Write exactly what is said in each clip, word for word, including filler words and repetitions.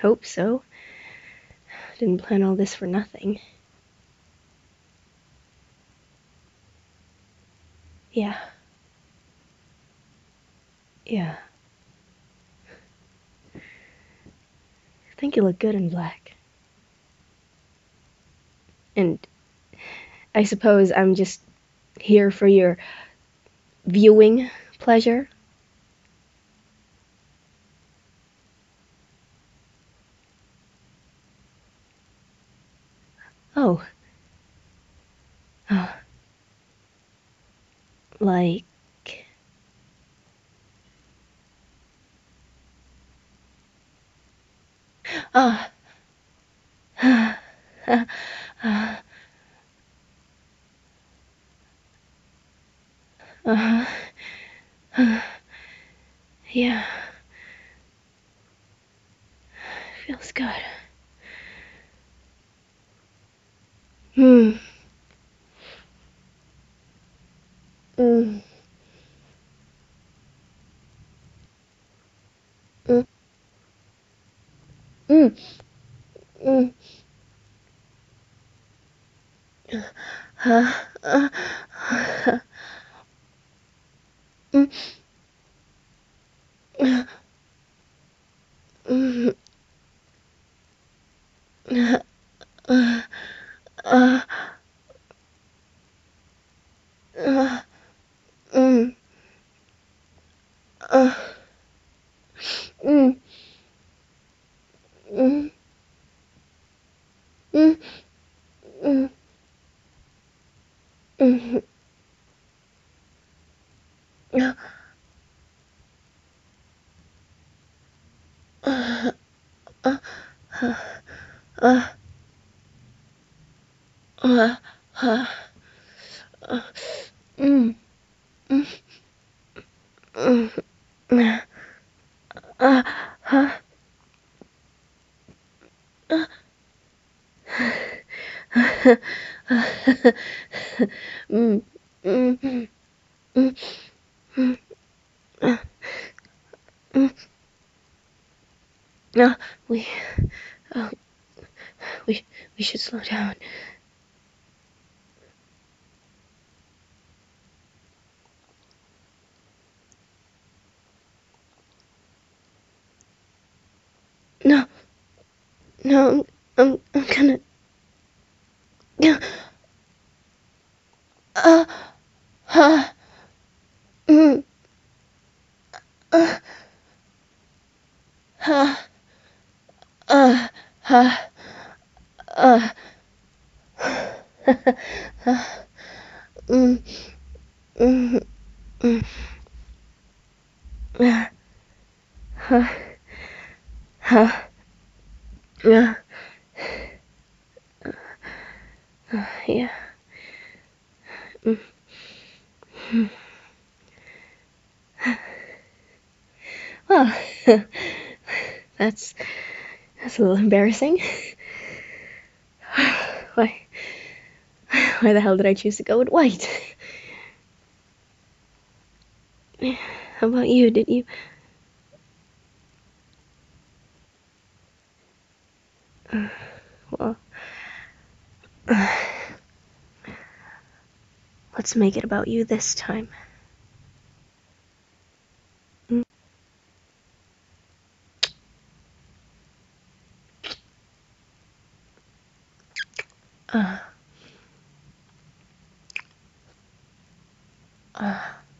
hope so. Didn't plan all this for nothing. Yeah. Yeah. I think you look good in black. And I suppose I'm just here for your viewing pleasure. Oh. Oh. Like... Ah. Uh, uh, uh, uh, yeah. Feels good. Hmm. Mm. Mm. Mm. Mm. Uh, uh, uh, mm. Uh, mm. Uh, uh, uh, uh, mm. Uh, mm. Mm. Mm. Mm. Mm. Uh, uh, uh, uh, uh, uh, uh, mm. Mm. Mm. Uh, uh, uh. Mm. Mm. Mm. Mm. Uh, mm. No, we, oh, we, we should slow down. No, no, I'm, I'm gonna, yeah, uh, uh, mm, uh, uh, uh, uh, uh, uh, mm, mm, mm, uh, uh, uh, uh, uh, yeah, mm, mm. Well, that's, that's a little embarrassing. Why, why the hell did I choose to go with white? How about you? Did you? Uh, well, uh, let's make it about you this time. Mm. Uh, uh,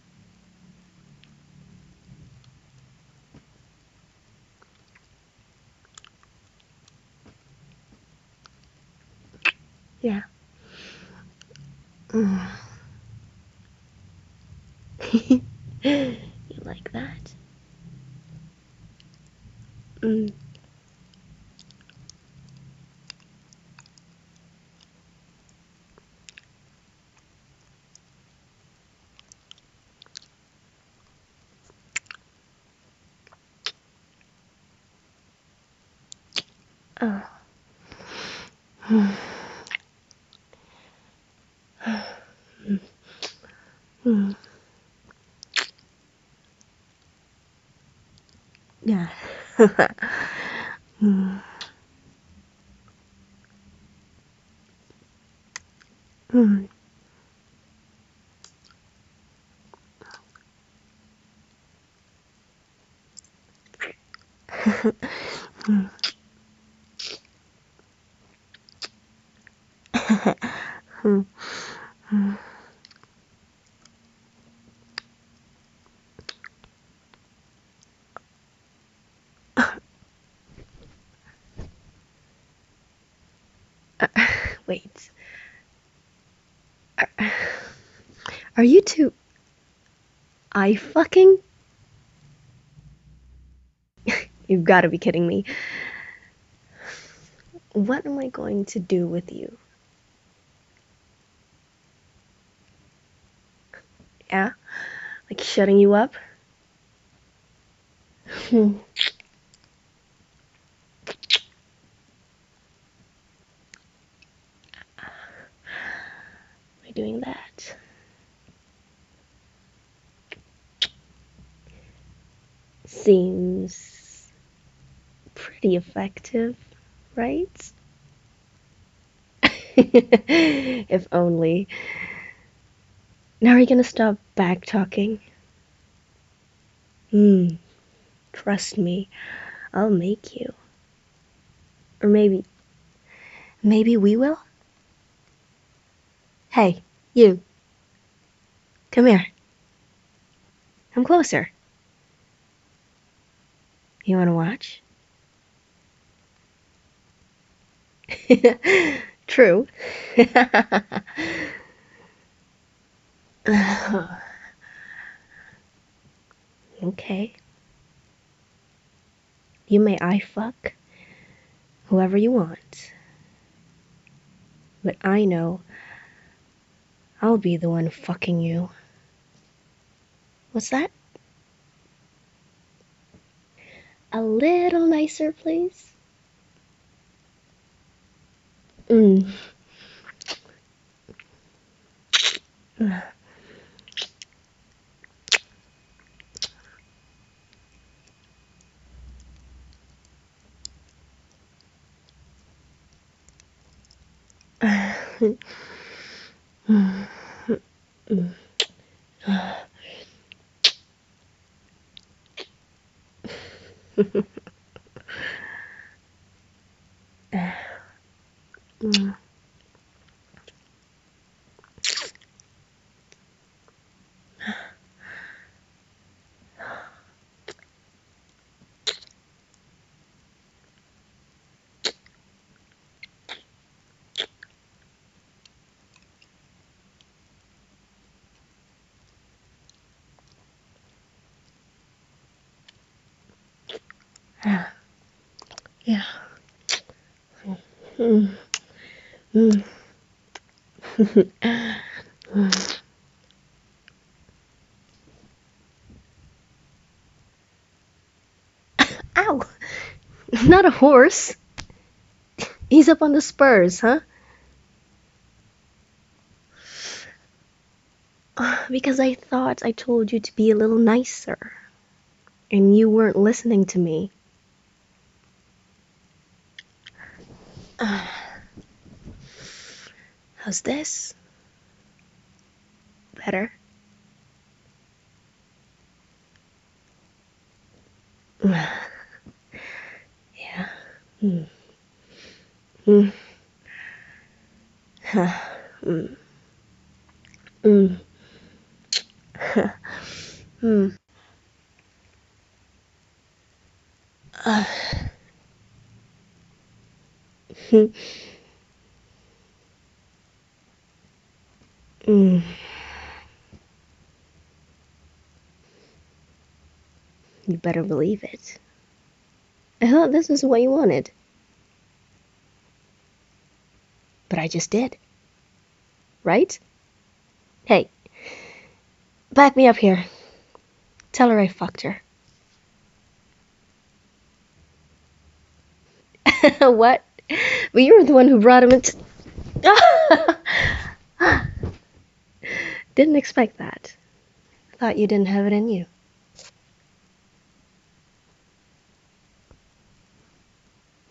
yeah. Mm. You like that? Mm. Oh. Mm. Mm. Yeah. Mm. Mm. Mm. Mm. Mm. Uh, wait. Are, are you two eye fucking? You've got to be kidding me. What am I going to do with you? Yeah? Like shutting you up? Hmm. Am I doing that? Seems pretty effective, right? If only. Now are you gonna stop back talking? Hmm. Trust me, I'll make you. Or maybe, maybe we will? Hey, you. Come here. Come closer. You wanna watch? True. Okay. You may eye fuck whoever you want. But I know I'll be the one fucking you. What's that? A little nicer, please? Mm. Yeah. Mm. Mm. Ow! Not a horse. He's up on the spurs, huh? Because I thought I told you to be a little nicer. And you weren't listening to me. How's this? Better? Yeah. Mm. Mm. Mm. Mm. Mm. Uh. Mm. You better believe it. I thought this was what you wanted. But I just did. Right? Hey, back me up here. Tell her I fucked her. What? But you were the one who brought him into... Didn't expect that. Thought you didn't have it in you.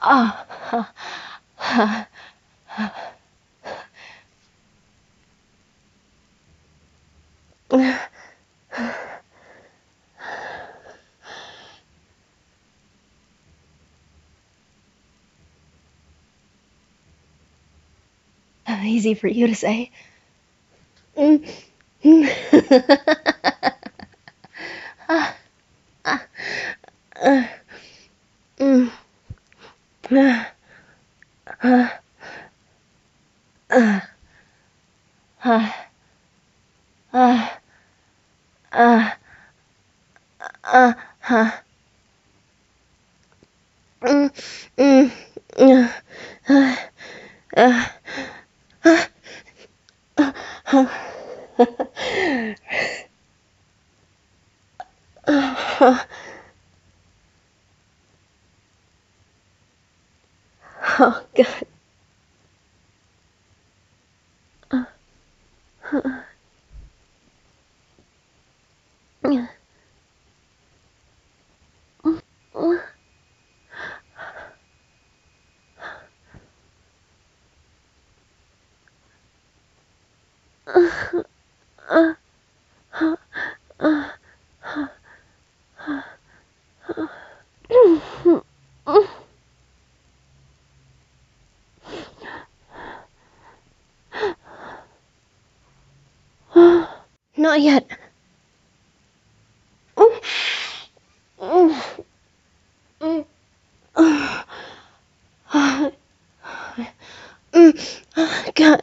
Ah, ha, ha, ha. Easy for you to say. Mm. Ah, ah, uh, mm, ah, ah, ah, ah, ah, ah, ah, ah. Mm, mm, ah, ah, ah, ah, ah, ah. Oh, God. Not yet. God,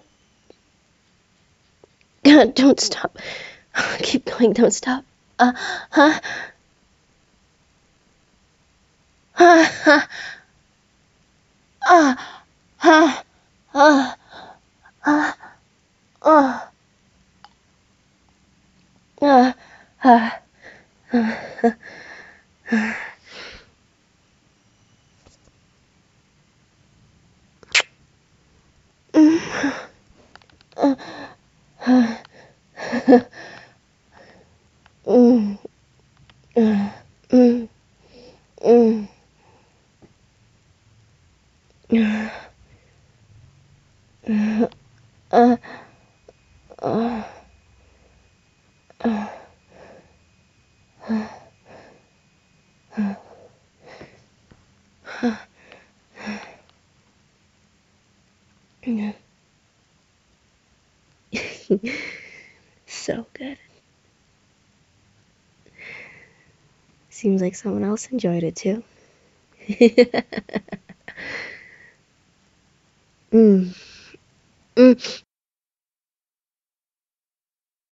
God, don't stop. Keep going, don't stop. Uh, huh? Ha, ha, ah, ha, ah, ah, ah, ah, ah, ah. Mm, mm, mm, mm, uh, uh, uh, uh. So good. Seems like someone else enjoyed it too. mm. Mm.